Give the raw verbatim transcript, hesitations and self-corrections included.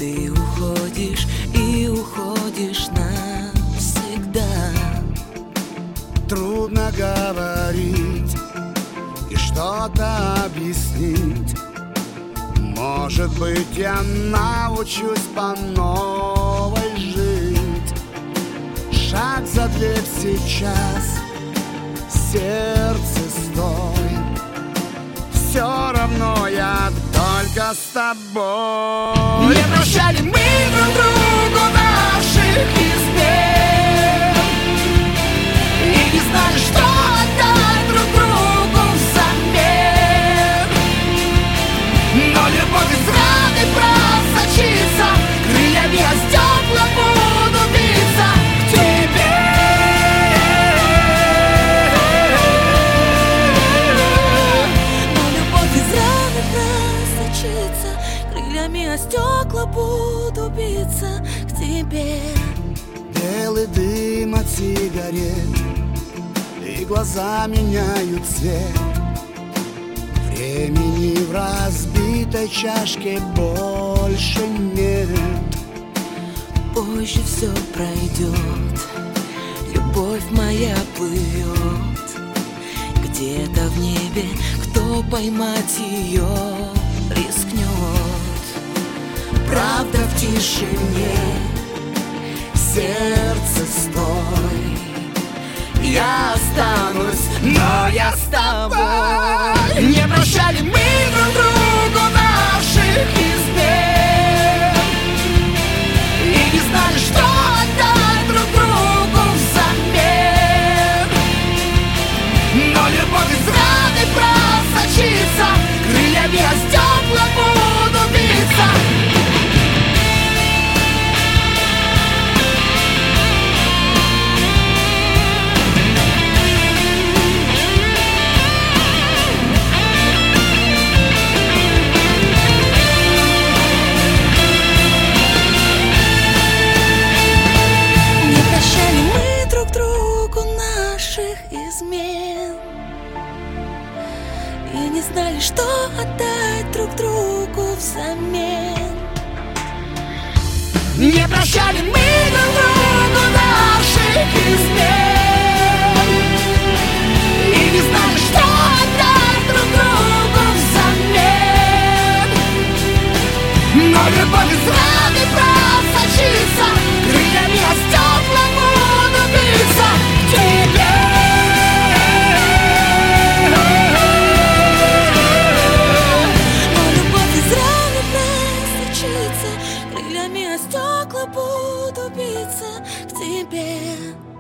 Ты уходишь и уходишь навсегда. Трудно говорить и что-то объяснить. Может быть, я научусь по новой жить. Шаг за дверь сейчас, сердце стой. Все равно я только с тобой. Не прощали мы друг другу наших измен и не знали, что отдать друг другу взамен. Но любовь из раны просочится, крыльями о стекла буду биться к тебе. Но любовь из раны просочится, крыльями о стекла буду биться к тебе. Белый дым от сигарет, и глаза меняют цвет. Времени в разбитой чашке больше нет. Позже все пройдет, любовь моя плывет. Где-то в небе кто поймать ее рискнет. Правда в тишине, сердце стой. Я останусь, но я с тобой. Не прощали мы друг другу наших измен и не знали, что отдать друг другу взамен. Но любовь из раны просочится, крыльями о стекла буду биться. Измен и не знали, что отдать друг другу взамен. Не прощали мы друг другу наших измен и не знали, что отдать друг другу взамен. Но любовь из раны просочится, крыльями о стекла буду биться к тебе. Крыльями о стекла буду биться к тебе.